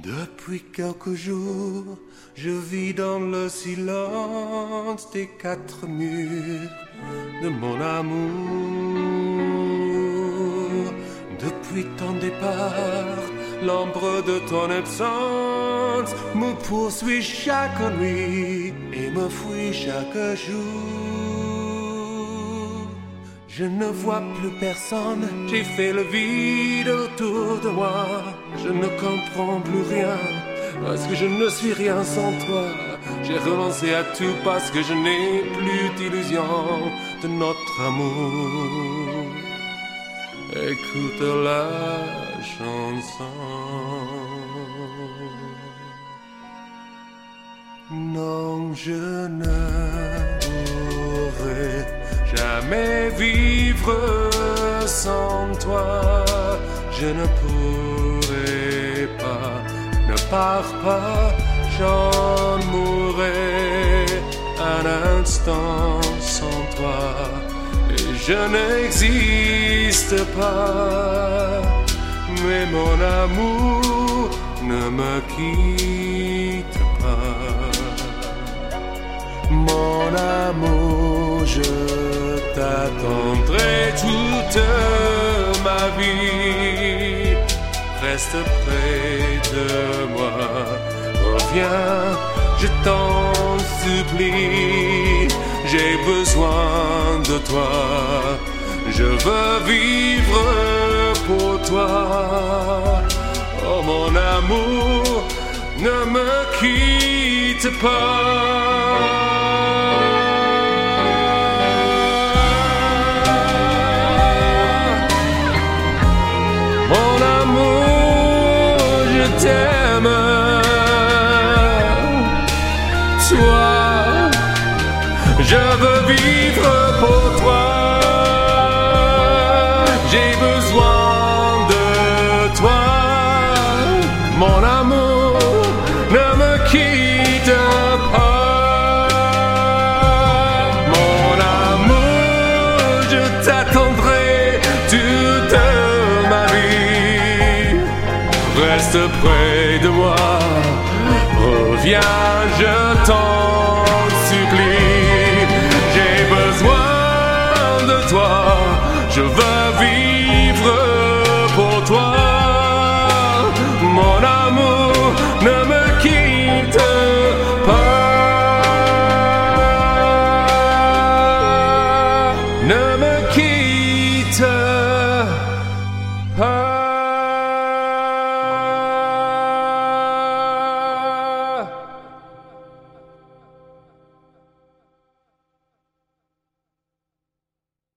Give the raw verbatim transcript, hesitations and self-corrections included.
Depuis quelques jours, je vis dans le silence des quatre murs de mon amour. Depuis ton départ, l'ombre de ton absence me poursuit chaque nuit et me fuit chaque jour. Je ne vois plus personne, j'ai fait le vide autour de moi. Je ne comprends plus rien, parce que je ne suis rien sans toi. J'ai renoncé à tout parce que je n'ai plus d'illusion de notre amour. Écoute la chanson. Non, je ne pourrai jamais vivre sans toi. Je ne pourrai pas, ne pars pas, j'en mourrai un instant sans toi. Et je n'existe pas, mais mon amour ne me quitte pas. Mon amour, je t'attendrai toute ma vie. Reste près de moi, reviens, je t'en supplie. J'ai besoin de toi, je veux vivre pour toi. Oh mon amour, ne me quitte pas. Mon amour, je t'aime. Toi, je veux vivre pour toi. J'ai besoin de toi. Mon amour, ne me quitte pas. Mon amour, je t'attendrai toute ma vie. Reste près de moi, reviens, je t'en supplie. J'ai besoin de toi, je veux vivre pour toi. Mon amour, ne me quitte pas. Ne me quitte pas.